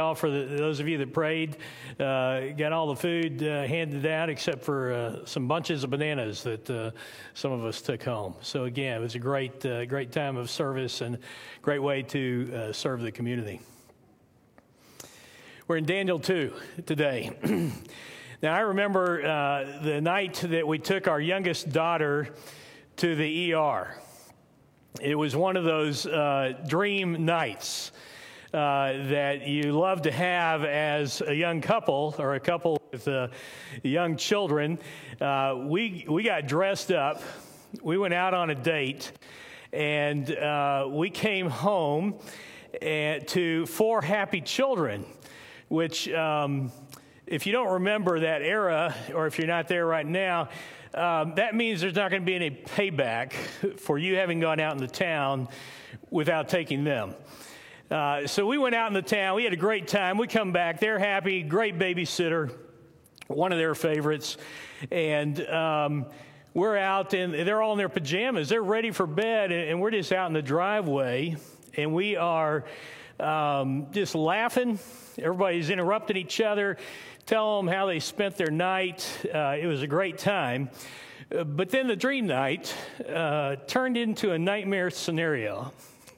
all for those of you that prayed. Got all the food handed out except for some bunches of bananas that some of us took home. So again, it was a great time of service and great way to serve the community. We're in Daniel 2 today. Now, I remember the night that we took our youngest daughter to the ER. It was one of those dream nights that you love to have as a young couple or a couple with young children. We got dressed up. We went out on a date, and we came home to 4 happy children, which, if you don't remember that era, or if you're not there right now, that means there's not going to be any payback for you having gone out in the town without taking them. So we went out in the town. We had a great time. We come back. They're happy. Great babysitter, one of their favorites. And we're out, and they're all in their pajamas. They're ready for bed, and we're just out in the driveway, and we are just laughing. Everybody's interrupting each other, tell them how they spent their night. It was a great time. But then the dream night turned into a nightmare scenario.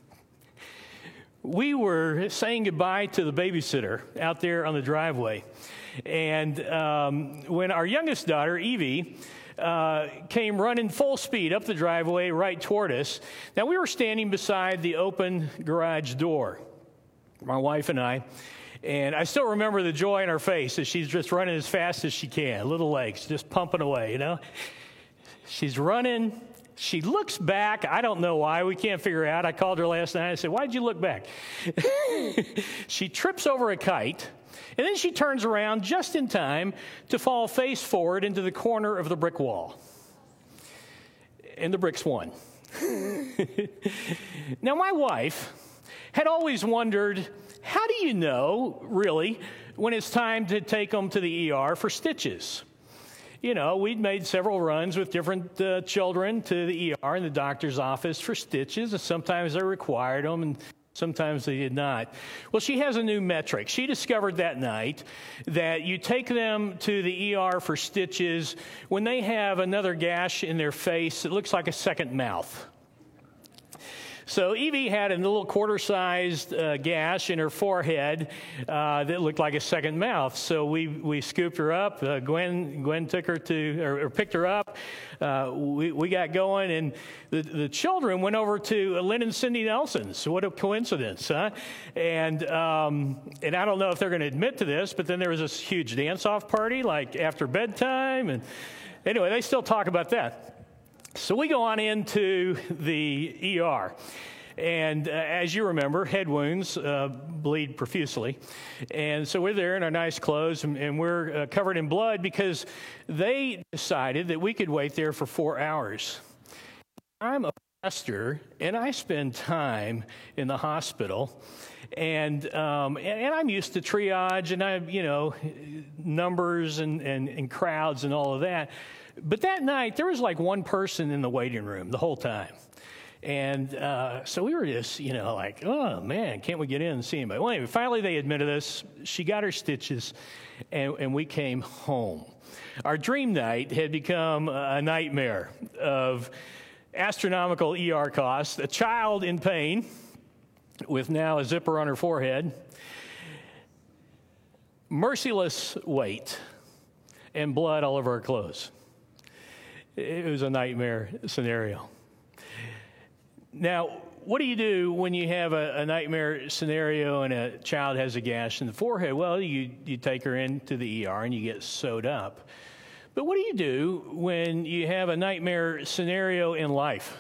We were saying goodbye to the babysitter out there on the driveway. And when our youngest daughter, Evie, came running full speed up the driveway right toward us. Now, we were standing beside the open garage door, my wife and I. And I still remember the joy in her face as she's just running as fast as she can, little legs just pumping away, you know. She's running. She looks back. I don't know why. We can't figure out. I called her last night. I said, "Why'd you look back?" She trips over a kite, and then she turns around just in time to fall face forward into the corner of the brick wall. And the bricks won. Now, my wife had always wondered, how do you know, really, when it's time to take them to the ER for stitches? You know, we'd made several runs with different children to the ER in the doctor's office for stitches, and sometimes they required them, and sometimes they did not. Well, she has a new metric. She discovered that night that you take them to the ER for stitches when they have another gash in their face that looks like a second mouth. So Evie had a little quarter-sized gash in her forehead that looked like a second mouth. So we scooped her up. Gwen took her or picked her up. We got going, and the children went over to Lynn and Cindy Nelson's. What a coincidence, huh? And I don't know if they're going to admit to this, but then there was this huge dance-off party, like after bedtime. And anyway, they still talk about that. So we go on into the ER, and as you remember, head wounds bleed profusely, and so we're there in our nice clothes, and we're covered in blood because they decided that we could wait there for 4 hours. I'm a pastor, and I spend time in the hospital, and I'm used to triage, and numbers and crowds and all of that. But that night, there was like one person in the waiting room the whole time. And so we were just, like, oh, man, can't we get in and see anybody? Well, anyway, finally they admitted us. She got her stitches, and we came home. Our dream night had become a nightmare of astronomical ER costs, a child in pain with now a zipper on her forehead, merciless wait, and blood all over her clothes. It was a nightmare scenario. Now, what do you do when you have a nightmare scenario and a child has a gash in the forehead? Well, you take her into the ER and you get sewed up. But what do you do when you have a nightmare scenario in life?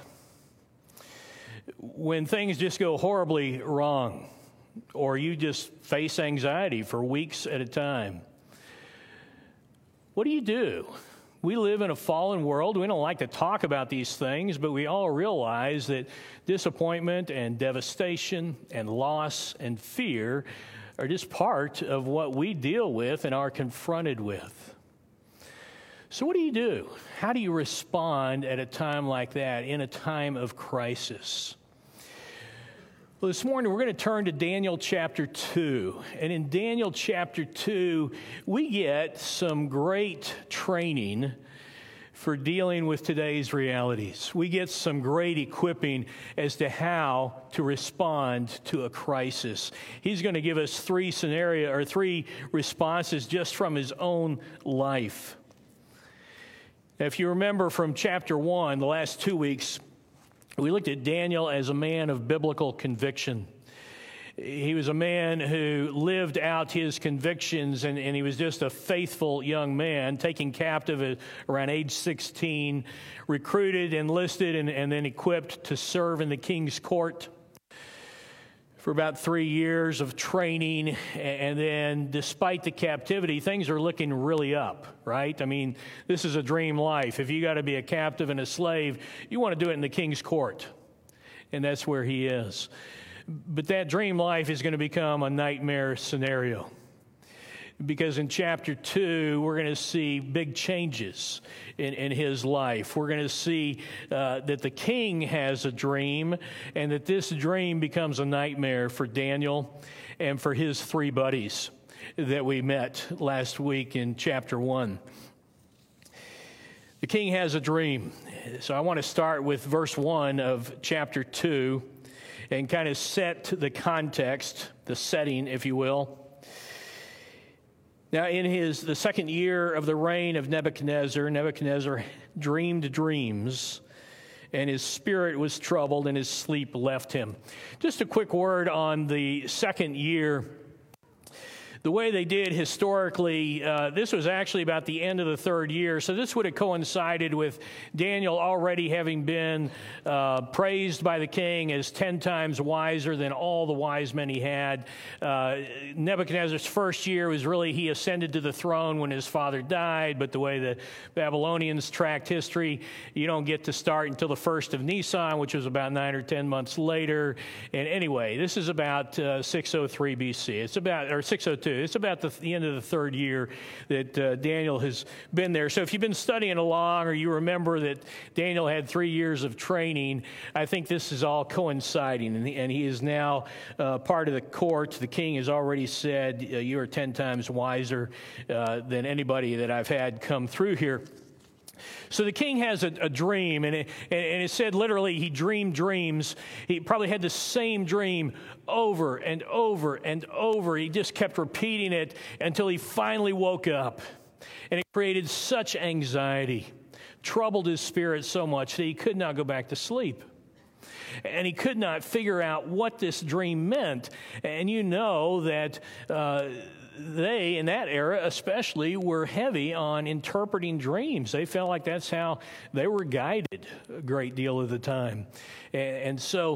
When things just go horribly wrong, or you just face anxiety for weeks at a time? What do? We live in a fallen world. We don't like to talk about these things, but we all realize that disappointment and devastation and loss and fear are just part of what we deal with and are confronted with. So what do? How do you respond at a time like that, in a time of crisis? Well, this morning we're going to turn to Daniel chapter 2. And in Daniel chapter 2, we get some great training for dealing with today's realities. We get some great equipping as to how to respond to a crisis. He's going to give us three responses just from his own life. If you remember from chapter 1, the last 2 weeks, we looked at Daniel as a man of biblical conviction. He was a man who lived out his convictions, and he was just a faithful young man, taken captive at around age 16, recruited, enlisted, and then equipped to serve in the king's court for about 3 years of training. And then despite the captivity, things are looking really up, right? I mean, this is a dream life. If you got to be a captive and a slave, you want to do it in the king's court. And that's where he is. But that dream life is going to become a nightmare scenario. Because in chapter 2, we're going to see big changes in his life. We're going to see that the king has a dream, and that this dream becomes a nightmare for Daniel and for his three buddies that we met last week in chapter 1. The king has a dream. So I want to start with verse 1 of chapter 2 and kind of set the context, the setting, if you will. Now, in the second year of the reign of Nebuchadnezzar dreamed dreams, and his spirit was troubled, and his sleep left him. Just a quick word on the second year. The way they did historically, this was actually about the end of the third year, so this would have coincided with Daniel already having been praised by the king as 10 times wiser than all the wise men he had. Nebuchadnezzar's first year was really he ascended to the throne when his father died, but the way the Babylonians tracked history, you don't get to start until the first of Nisan, which was about 9 or 10 months later. And anyway, this is about 603 BC. It's about, or 602. It's about the end of the third year that Daniel has been there. So if you've been studying along, or you remember that Daniel had 3 years of training, I think this is all coinciding. And he is now part of the court. The king has already said, you are 10 times wiser than anybody that I've had come through here. So the king has a dream, and it said literally he dreamed dreams. He probably had the same dream over and over and over. He just kept repeating it until he finally woke up. And it created such anxiety, troubled his spirit so much that he could not go back to sleep. And he could not figure out what this dream meant. And you know that they, in that era especially, were heavy on interpreting dreams. They felt like that's how they were guided a great deal of the time. And so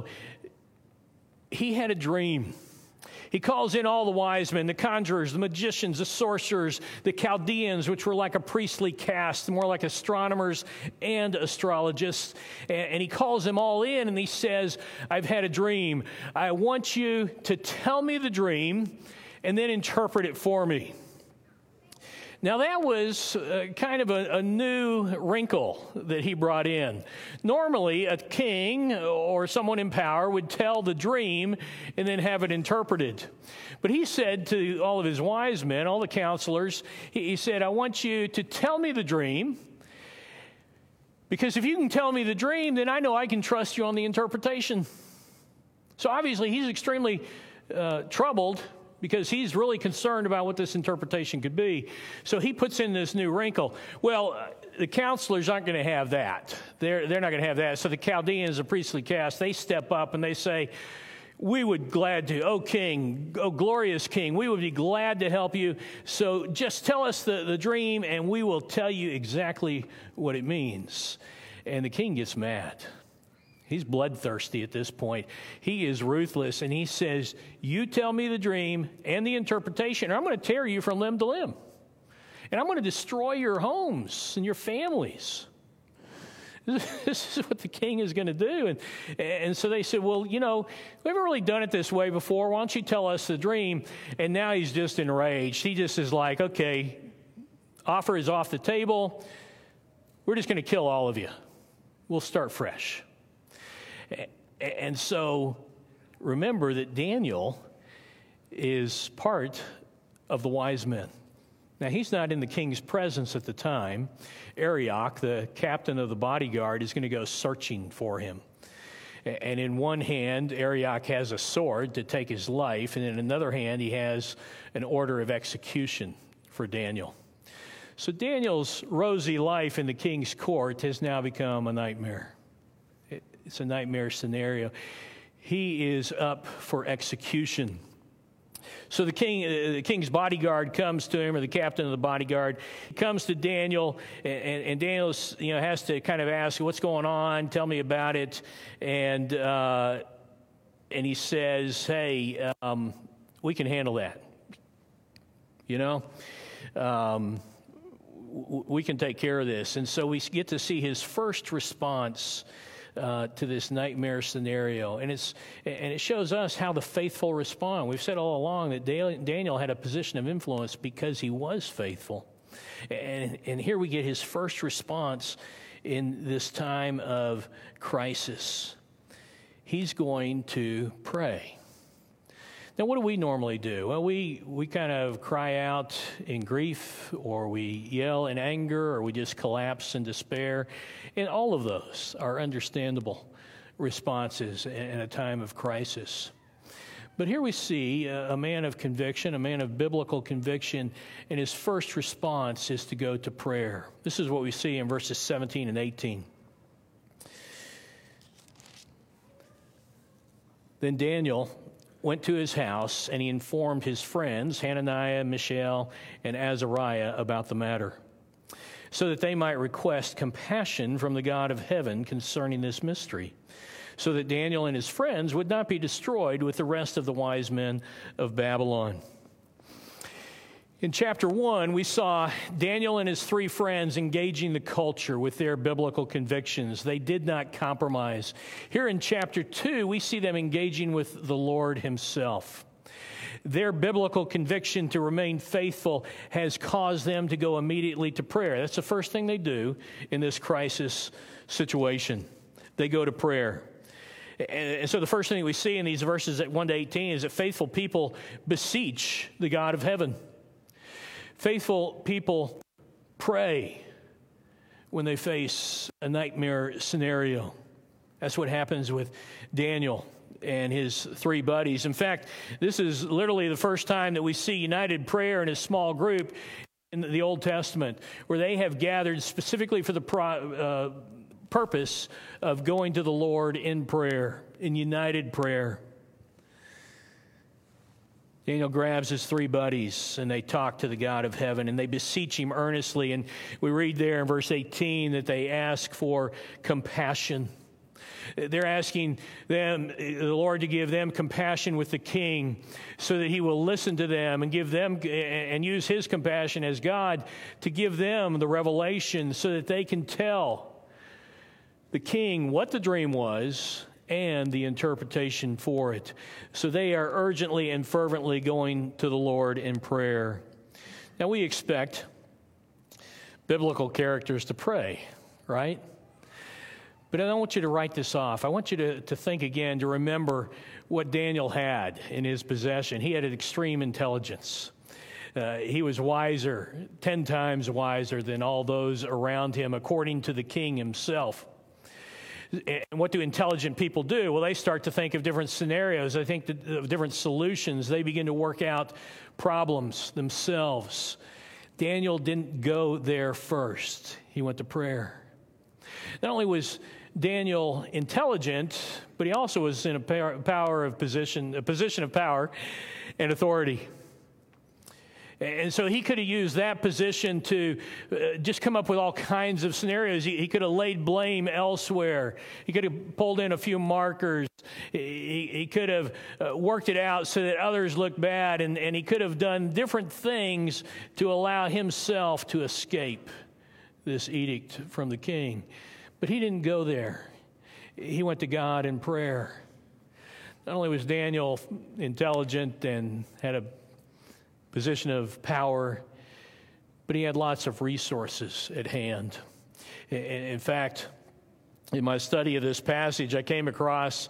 he had a dream. He calls in all the wise men, the conjurers, the magicians, the sorcerers, the Chaldeans, which were like a priestly caste, more like astronomers and astrologists. And he calls them all in, and he says, I've had a dream. I want you to tell me the dream and then interpret it for me. Now that was kind of a new wrinkle that he brought in. Normally, a king or someone in power would tell the dream and then have it interpreted. But he said to all of his wise men, all the counselors, he said, I want you to tell me the dream, because if you can tell me the dream, then I know I can trust you on the interpretation. So obviously he's extremely troubled, because he's really concerned about what this interpretation could be. So he puts in this new wrinkle. Well, the counselors aren't going to have that. They're not going to have that. So the Chaldeans, the priestly caste, they step up and they say, we would glad to, O king, O glorious king, we would be glad to help you. So just tell us the dream and we will tell you exactly what it means. And the king gets mad. He's bloodthirsty at this point. He is ruthless, and he says, you tell me the dream and the interpretation, or I'm going to tear you from limb to limb. And I'm going to destroy your homes and your families. This is what the king is going to do. And so they said, well, you know, we haven't really done it this way before. Why don't you tell us the dream? And now he's just enraged. He just is like, okay, offer is off the table. We're just going to kill all of you. We'll start fresh. And so remember that Daniel is part of the wise men. Now, he's not in the king's presence at the time. Arioch, the captain of the bodyguard, is going to go searching for him. And in one hand, Arioch has a sword to take his life, and in another hand, he has an order of execution for Daniel. So Daniel's rosy life in the king's court has now become a nightmare. It's a nightmare scenario. He is up for execution. So the king's bodyguard comes to him, or the captain of the bodyguard comes to Daniel, and Daniel, has to kind of ask, "What's going on? Tell me about it." And he says, "Hey, we can handle that. We can take care of this." And so we get to see his first response to this nightmare scenario. And it shows us how the faithful respond. We've said all along that Daniel had a position of influence because he was faithful. And here we get his first response in this time of crisis. He's going to pray. Now, what do we normally do? Well, we kind of cry out in grief, or we yell in anger, or we just collapse in despair. And all of those are understandable responses in a time of crisis. But here we see a man of conviction, a man of biblical conviction, and his first response is to go to prayer. This is what we see in verses 17 and 18. Then Daniel went to his house, and he informed his friends, Hananiah, Mishael, and Azariah, about the matter, so that they might request compassion from the God of heaven concerning this mystery, so that Daniel and his friends would not be destroyed with the rest of the wise men of Babylon. In chapter 1, we saw Daniel and his three friends engaging the culture with their biblical convictions. They did not compromise. Here in chapter 2, we see them engaging with the Lord himself. Their biblical conviction to remain faithful has caused them to go immediately to prayer. That's the first thing they do in this crisis situation. They go to prayer. And so the first thing we see in these verses at 1 to 18 is that faithful people beseech the God of heaven. Faithful people pray when they face a nightmare scenario. That's what happens with Daniel and his three buddies. In fact, this is literally the first time that we see united prayer in a small group in the Old Testament, where they have gathered specifically for the purpose of going to the Lord in prayer, in united prayer. Daniel grabs his three buddies, and they talk to the God of heaven, and they beseech him earnestly. And we read there in verse 18 that they ask for compassion. They're asking them, the Lord, to give them compassion with the king, so that he will listen to them and give them and use his compassion as God to give them the revelation, so that they can tell the king what the dream was and the interpretation for it. So they are urgently and fervently going to the Lord in prayer. Now, we expect biblical characters to pray, right? But I don't want you to write this off. I want you to think again, to remember what Daniel had in his possession. He had an extreme intelligence. He was wiser, 10 times wiser than all those around him, according to the king himself. And what do intelligent people do? Well, they start to think of different scenarios. They think of different solutions. They begin to work out problems themselves. Daniel didn't go there first. He went to prayer. Not only was Daniel intelligent, but he also was in a position of power and authority. And so he could have used that position to just come up with all kinds of scenarios. He could have laid blame elsewhere. He could have pulled in a few markers. He could have worked it out so that others look bad. And he could have done different things to allow himself to escape this edict from the king. But he didn't go there. He went to God in prayer. Not only was Daniel intelligent and had a position of power, but he had lots of resources at hand. In fact, in my study of this passage, I came across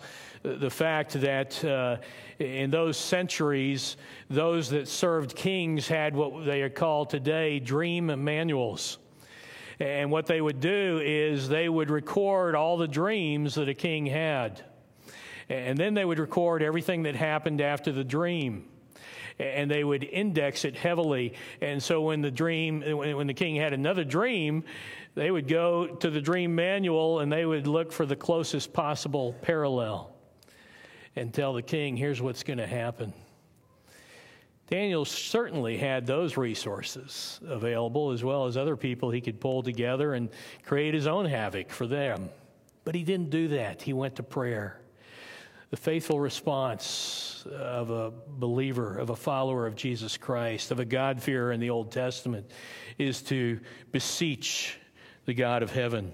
the fact that in those centuries, those that served kings had what they are called today dream manuals. And what they would do is they would record all the dreams that a king had. And then they would record everything that happened after the dream. And they would index it heavily. And so when the king had another dream, they would go to the dream manual and they would look for the closest possible parallel and tell the king, here's what's going to happen. Daniel certainly had those resources available, as well as other people he could pull together and create his own havoc for them. But he didn't do that. He went to prayer. The faithful response of a believer, of a follower of Jesus Christ, of a God-fearer in the Old Testament, is to beseech the God of heaven.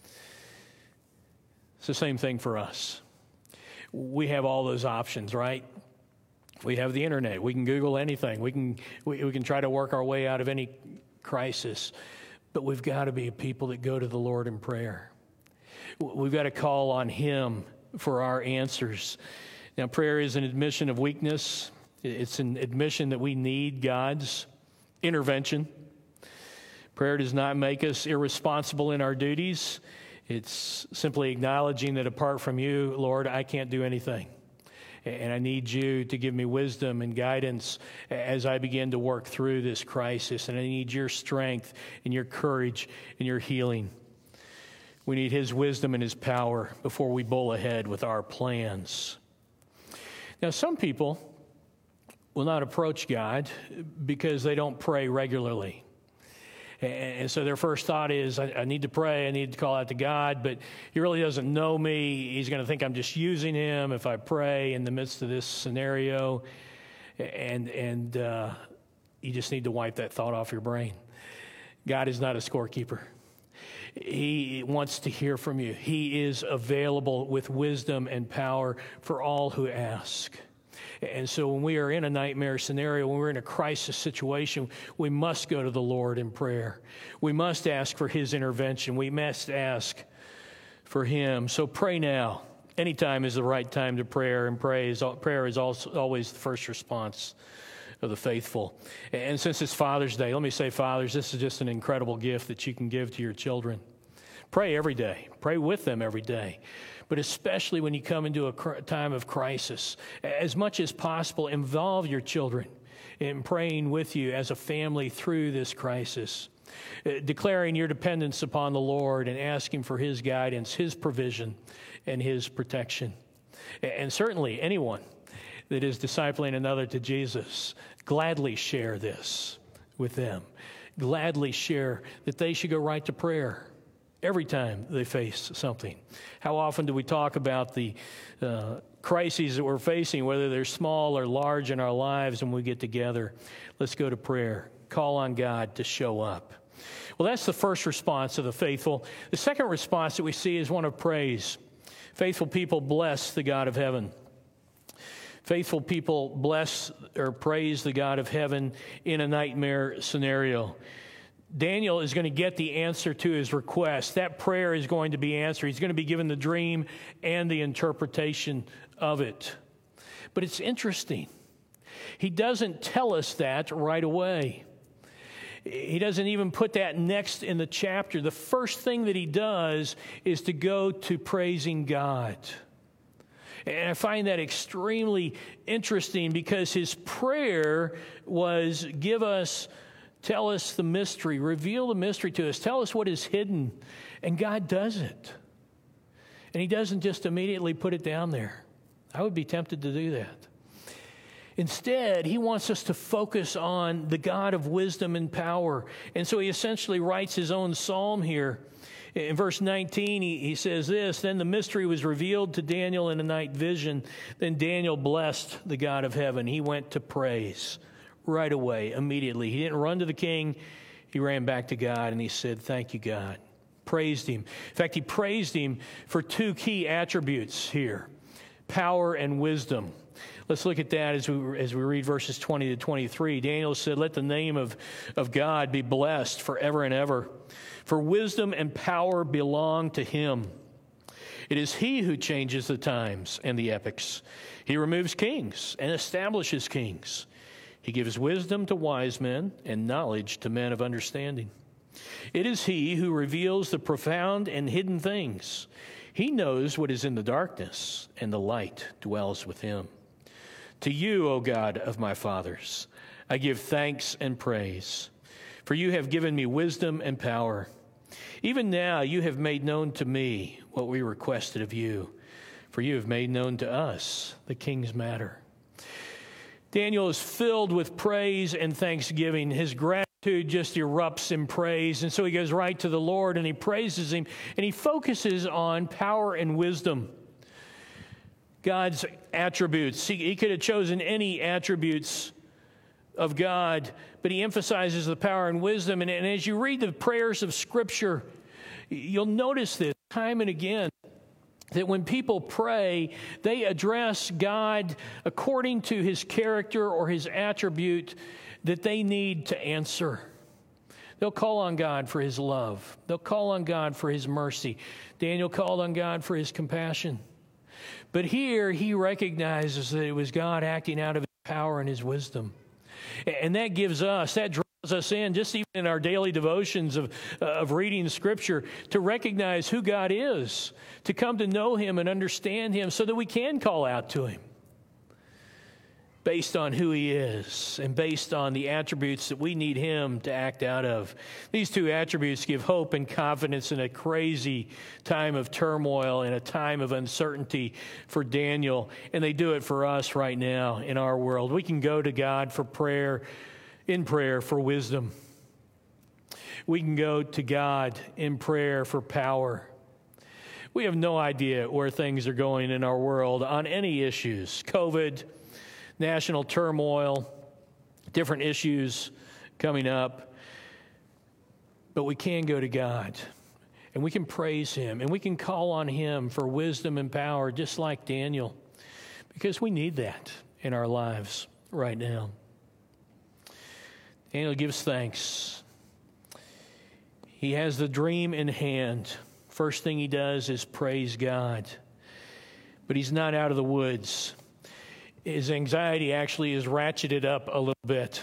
It's the same thing for us. We have all those options, right? We have the internet. We can Google anything. We can try to work our way out of any crisis. But we've got to be people that go to the Lord in prayer. We've got to call on Him for our answers. Now, prayer is an admission of weakness. It's an admission that we need God's intervention. Prayer does not make us irresponsible in our duties. It's simply acknowledging that apart from you, Lord, I can't do anything. And I need you to give me wisdom and guidance as I begin to work through this crisis. And I need your strength and your courage and your healing. We need His wisdom and His power before we bowl ahead with our plans. Now, some people will not approach God because they don't pray regularly. And so their first thought is, I need to pray, I need to call out to God, but He really doesn't know me. He's going to think I'm just using Him if I pray in the midst of this scenario. And you just need to wipe that thought off your brain. God is not a scorekeeper. He wants to hear from you. He is available with wisdom and power for all who ask. And so when we are in a nightmare scenario, when we're in a crisis situation, we must go to the Lord in prayer. We must ask for His intervention. We must ask for Him. So pray now. Anytime is the right time to prayer, and prayer is also always the first response of the faithful. And since it's Father's Day, let me say, fathers, this is just an incredible gift that you can give to your children. Pray every day. Pray with them every day. But especially when you come into a time of crisis, as much as possible, involve your children in praying with you as a family through this crisis, declaring your dependence upon the Lord and asking for His guidance, His provision, and His protection. And certainly anyone that is discipling another to Jesus, gladly share this with them. Gladly share that they should go right to prayer every time they face something. How often do we talk about the crises that we're facing, whether they're small or large in our lives, when we get together? Let's go to prayer. Call on God to show up. Well, that's the first response of the faithful. The second response that we see is one of praise. Faithful people bless the God of heaven. Faithful people bless or praise the God of heaven in a nightmare scenario. Daniel is going to get the answer to his request. That prayer is going to be answered. He's going to be given the dream and the interpretation of it. But it's interesting. He doesn't tell us that right away. He doesn't even put that next in the chapter. The first thing that he does is to go to praising God. And I find that extremely interesting because his prayer was, tell us the mystery, reveal the mystery to us, tell us what is hidden. And God does it. And He doesn't just immediately put it down there. I would be tempted to do that. Instead, He wants us to focus on the God of wisdom and power. And so He essentially writes His own psalm here. In verse 19, he says this, "Then the mystery was revealed to Daniel in a night vision. Then Daniel blessed the God of heaven." He went to praise right away, immediately. He didn't run to the king. He ran back to God and he said, "Thank you, God." Praised Him. In fact, he praised Him for two key attributes here: power and wisdom. Let's look at that as we read verses 20 to 23. Daniel said, "Let the name of God be blessed forever and ever. For wisdom and power belong to Him. It is he who changes the times and the epochs. He removes kings and establishes kings. He gives wisdom to wise men and knowledge to men of understanding. It is he who reveals the profound and hidden things. He knows what is in the darkness, and the light dwells with him. To you, O God of my fathers, I give thanks and praise, for you have given me wisdom and power. Even now you have made known to me what we requested of you, for you have made known to us the king's matter. Daniel is filled with praise and thanksgiving. His gratitude just erupts in praise, and so he goes right to the Lord and he praises him, and he focuses on power and wisdom. God's attributes. He could have chosen any attributes of God, but he emphasizes the power and wisdom. And as you read the prayers of Scripture, you'll notice this time and again, that when people pray, they address God according to his character or his attribute that they need to answer. They'll call on God for his love. They'll call on God for his mercy. Daniel called on God for his compassion. But here he recognizes that it was God acting out of his power and his wisdom. And that draws us in, just even in our daily devotions of reading Scripture, to recognize who God is, to come to know him and understand him so that we can call out to him based on who he is and based on the attributes that we need him to act out of. These two attributes give hope and confidence in a crazy time of turmoil and a time of uncertainty for Daniel, and they do it for us right now in our world. We can go to God for prayer, in prayer for wisdom. We can go to God in prayer for power. We have no idea where things are going in our world on any issues. COVID, national turmoil, different issues coming up. But we can go to God, and we can praise him, and we can call on him for wisdom and power, just like Daniel, because we need that in our lives right now. Daniel gives thanks. He has the dream in hand. First thing he does is praise God. But he's not out of the woods. His anxiety actually is ratcheted up a little bit,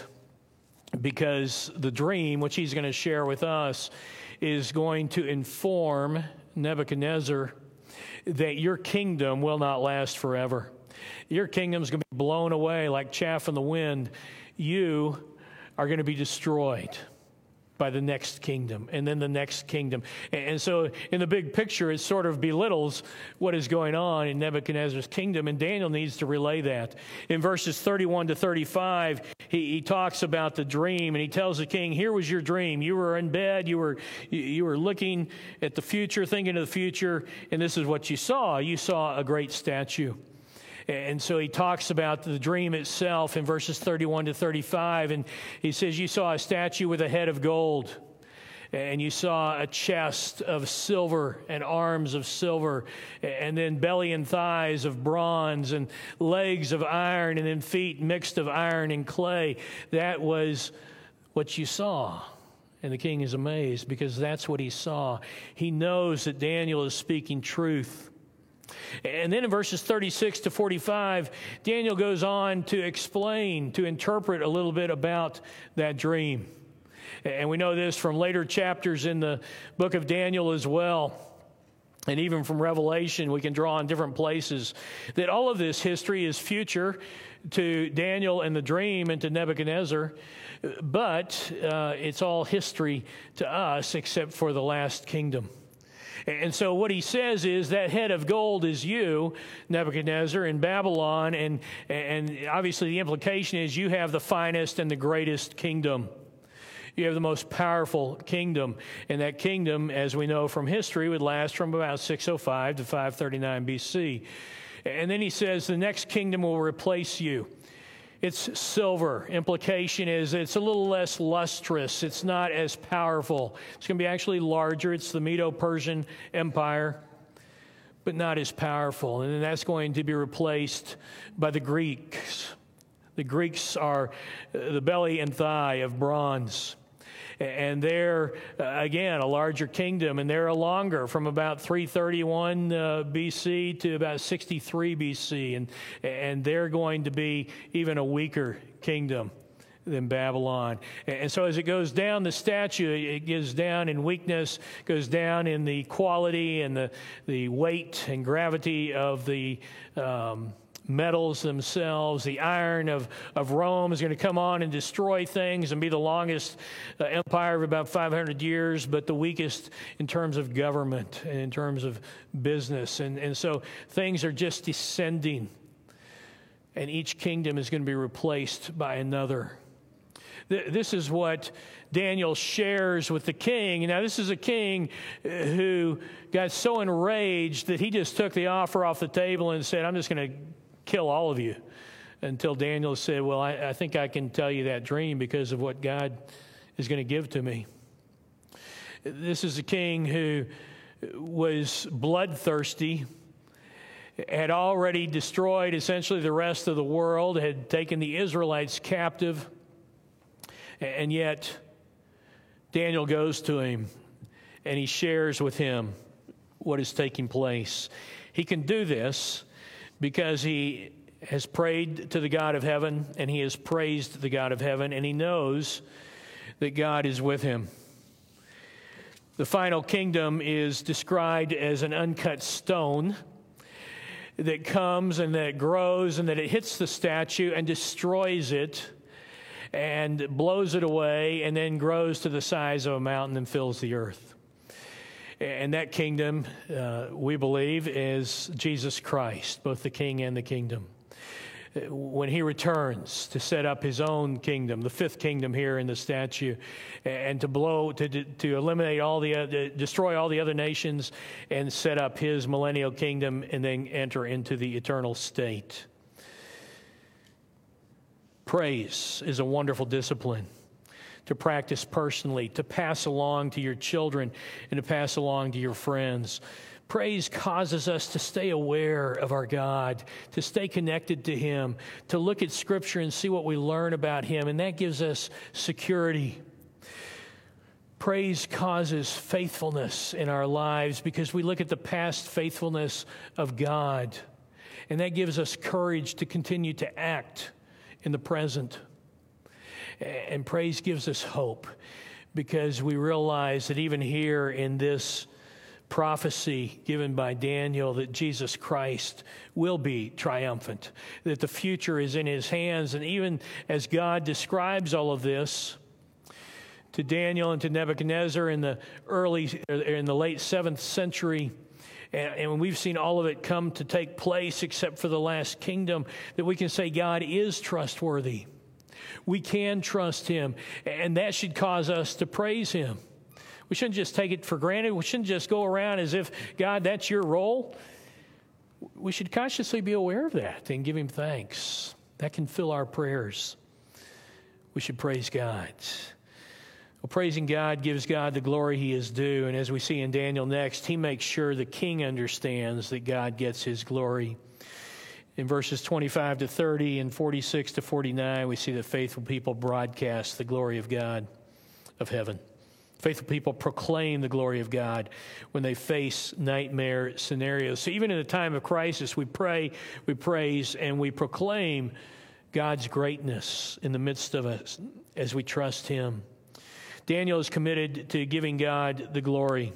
because the dream, which he's going to share with us, is going to inform Nebuchadnezzar that your kingdom will not last forever. Your kingdom's going to be blown away like chaff in the wind. You are going to be destroyed by the next kingdom, and then the next kingdom. And so in the big picture, it sort of belittles what is going on in Nebuchadnezzar's kingdom, and Daniel needs to relay that. In verses 31 to 35, he talks about the dream, and he tells the king, here was your dream. You were in bed, you were looking at the future, thinking of the future, and this is what you saw. You saw a great statue. And so he talks about the dream itself in verses 31 to 35. And he says, you saw a statue with a head of gold. And you saw a chest of silver and arms of silver. And then belly and thighs of bronze. And legs of iron. And then feet mixed of iron and clay. That was what you saw. And the king is amazed because that's what he saw. He knows that Daniel is speaking truth. And then in verses 36 to 45, Daniel goes on to explain, to interpret a little bit about that dream. And we know this from later chapters in the book of Daniel as well. And even from Revelation, we can draw on different places that all of this history is future to Daniel and the dream and to Nebuchadnezzar. But it's all history to us except for the last kingdom. And so what he says is that head of gold is you, Nebuchadnezzar, in Babylon, and obviously the implication is you have the finest and the greatest kingdom. You have the most powerful kingdom, and that kingdom, as we know from history, would last from about 605 to 539 BC. And then he says the next kingdom will replace you. It's silver. Implication is it's a little less lustrous. It's not as powerful. It's going to be actually larger. It's the Medo-Persian Empire, but not as powerful. And then that's going to be replaced by the Greeks. The Greeks are the belly and thigh of bronze. And they're, again, a larger kingdom, and they're a longer, from about 331 BC to about 63 BC. And they're going to be even a weaker kingdom than Babylon. And so as it goes down the statue, it goes down in weakness, goes down in the quality and the weight and gravity of the metals themselves. The iron of Rome is going to come on and destroy things and be the longest empire of about 500 years, but the weakest in terms of government and in terms of business. And so things are just descending, and each kingdom is going to be replaced by another. This is what Daniel shares with the king. Now, this is a king who got so enraged that he just took the offer off the table and said, I'm just going to kill all of you. Until Daniel said, well, I think I can tell you that dream because of what God is going to give to me. This is a king who was bloodthirsty, had already destroyed essentially the rest of the world, had taken the Israelites captive. And yet, Daniel goes to him, and he shares with him what is taking place. He can do this because he has prayed to the God of heaven, and he has praised the God of heaven, and he knows that God is with him. The final kingdom is described as an uncut stone that comes and that grows and that it hits the statue and destroys it, and blows it away, and then grows to the size of a mountain and fills the earth. And that kingdom, we believe, is Jesus Christ, both the king and the kingdom. When he returns to set up his own kingdom, the fifth kingdom here in the statue, and to eliminate destroy all the other nations and set up his millennial kingdom, and then enter into the eternal state. Praise is a wonderful discipline to practice personally, to pass along to your children, and to pass along to your friends. Praise causes us to stay aware of our God, to stay connected to him, to look at Scripture and see what we learn about him, and that gives us security. Praise causes faithfulness in our lives because we look at the past faithfulness of God, and that gives us courage to continue to act in the present. And praise gives us hope because we realize that even here in this prophecy given by Daniel, that Jesus Christ will be triumphant, that the future is in his hands. And even as God describes all of this to Daniel and to Nebuchadnezzar in the late 7th century, and we've seen all of it come to take place except for the last kingdom, that we can say God is trustworthy. We can trust him, and that should cause us to praise him. We shouldn't just take it for granted. We shouldn't just go around as if, God, that's your role. We should consciously be aware of that and give him thanks. That can fill our prayers. We should praise God. Well, praising God gives God the glory he is due. And as we see in Daniel next, he makes sure the king understands that God gets his glory. In verses 25 to 30 and 46 to 49, we see that faithful people broadcast the glory of God of heaven. Faithful people proclaim the glory of God when they face nightmare scenarios. So even in a time of crisis, we pray, we praise, and we proclaim God's greatness in the midst of us as we trust him. Daniel is committed to giving God the glory.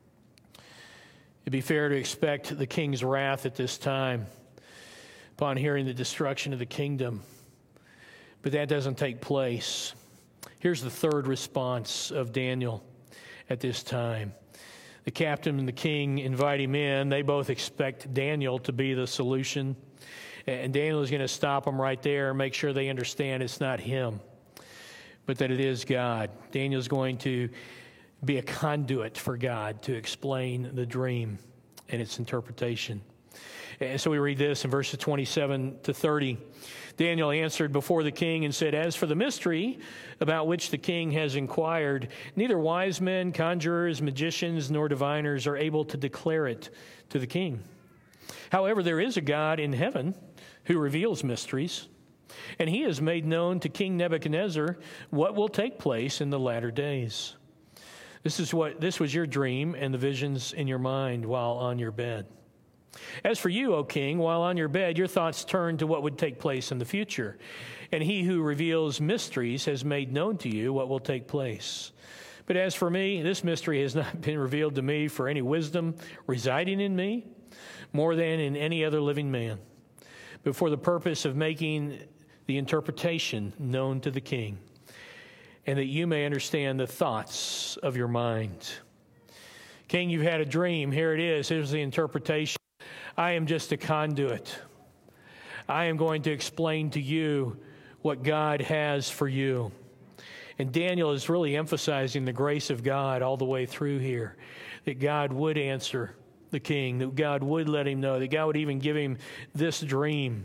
It'd be fair to expect the king's wrath at this time upon hearing the destruction of the kingdom. But that doesn't take place. Here's the third response of Daniel at this time. The captain and the king invite him in. They both expect Daniel to be the solution. And Daniel is going to stop them right there and make sure they understand it's not him, but that it is God. Daniel's going to be a conduit for God to explain the dream and its interpretation. And so we read this in verses 27 to 30. Daniel answered before the king and said, "As for the mystery about which the king has inquired, neither wise men, conjurers, magicians, nor diviners are able to declare it to the king. However, there is a God in heaven who reveals mysteries. And he has made known to King Nebuchadnezzar what will take place in the latter days. This was your dream and the visions in your mind while on your bed. As for you, O king, while on your bed, your thoughts turn to what would take place in the future. And he who reveals mysteries has made known to you what will take place. But as for me, this mystery has not been revealed to me for any wisdom residing in me, more than in any other living man, but for the purpose of making the interpretation known to the king, and that you may understand the thoughts of your mind. King, you've had a dream. Here it is. Here's the interpretation. I am just a conduit. I am going to explain to you what God has for you. And Daniel is really emphasizing the grace of God all the way through here, that God would answer the king, that God would let him know, that God would even give him this dream.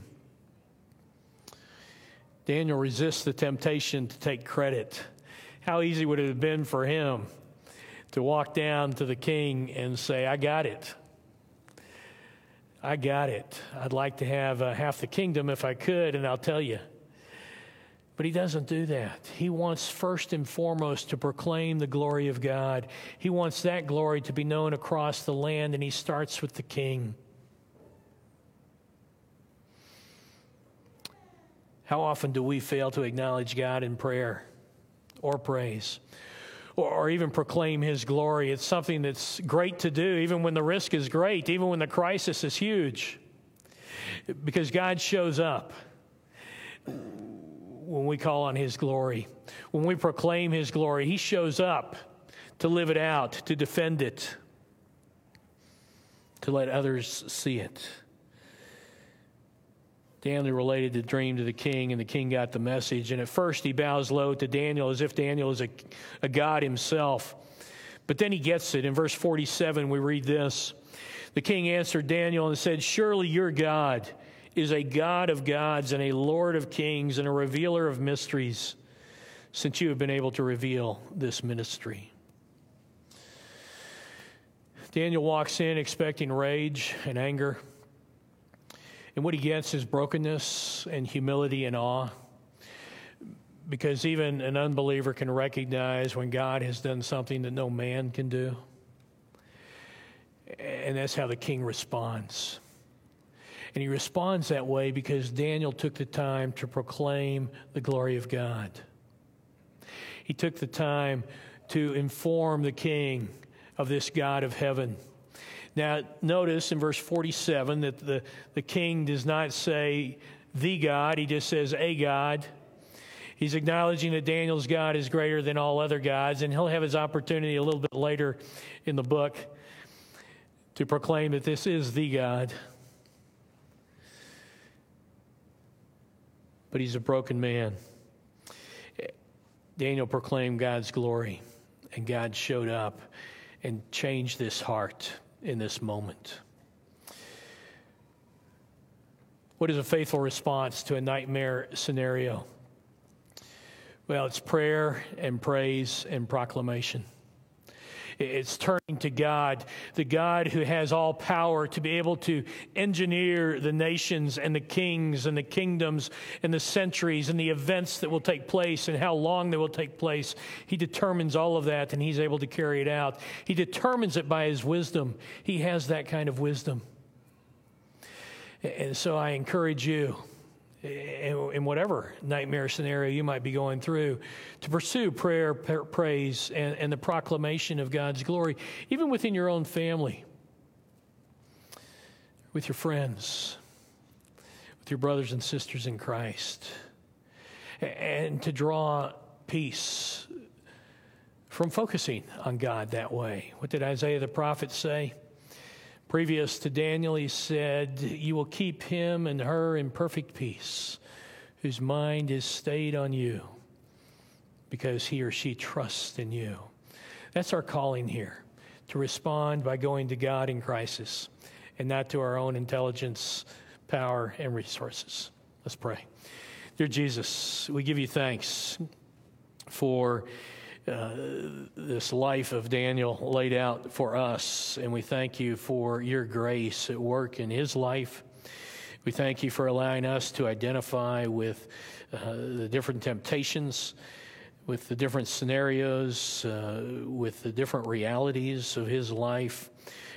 Daniel resists the temptation to take credit. How easy would it have been for him to walk down to the king and say, I got it. I got it. I'd like to have half the kingdom if I could, and I'll tell you. But he doesn't do that. He wants first and foremost to proclaim the glory of God. He wants that glory to be known across the land, and he starts with the king. How often do we fail to acknowledge God in prayer or praise or even proclaim his glory? It's something that's great to do, even when the risk is great, even when the crisis is huge, because God shows up when we call on his glory. When we proclaim his glory, he shows up to live it out, to defend it, to let others see it. Daniel related the dream to the king, and the king got the message. And at first he bows low to Daniel as if Daniel is a god himself. But then he gets it. In verse 47, we read this. The king answered Daniel and said, surely your God is a God of gods and a Lord of kings and a revealer of mysteries, since you have been able to reveal this mystery. Daniel walks in expecting rage and anger. And what he gets is brokenness and humility and awe, because even an unbeliever can recognize when God has done something that no man can do. And that's how the king responds. And he responds that way because Daniel took the time to proclaim the glory of God. He took the time to inform the king of this God of heaven. Now, notice in verse 47 that the king does not say the God, he just says a God. He's acknowledging that Daniel's God is greater than all other gods, and he'll have his opportunity a little bit later in the book to proclaim that this is the God. But he's a broken man. Daniel proclaimed God's glory, and God showed up and changed this heart in this moment. What is a faithful response to a nightmare scenario? Well, it's prayer and praise and proclamation. It's turning to God, the God who has all power to be able to engineer the nations and the kings and the kingdoms and the centuries and the events that will take place and how long they will take place. He determines all of that, and he's able to carry it out. He determines it by his wisdom. He has that kind of wisdom. And so I encourage you, in whatever nightmare scenario you might be going through, to pursue prayer, praise, and the proclamation of God's glory, even within your own family, with your friends, with your brothers and sisters in Christ, and to draw peace from focusing on God that way. What did Isaiah the prophet say? Previous to Daniel, he said, you will keep him and her in perfect peace, whose mind is stayed on you, because he or she trusts in you. That's our calling here, to respond by going to God in crisis and not to our own intelligence, power, and resources. Let's pray. Dear Jesus, we give you thanks for this life of Daniel laid out for us, and we thank you for your grace at work in his life. We thank you for allowing us to identify with the different temptations, with the different scenarios, with the different realities of his life.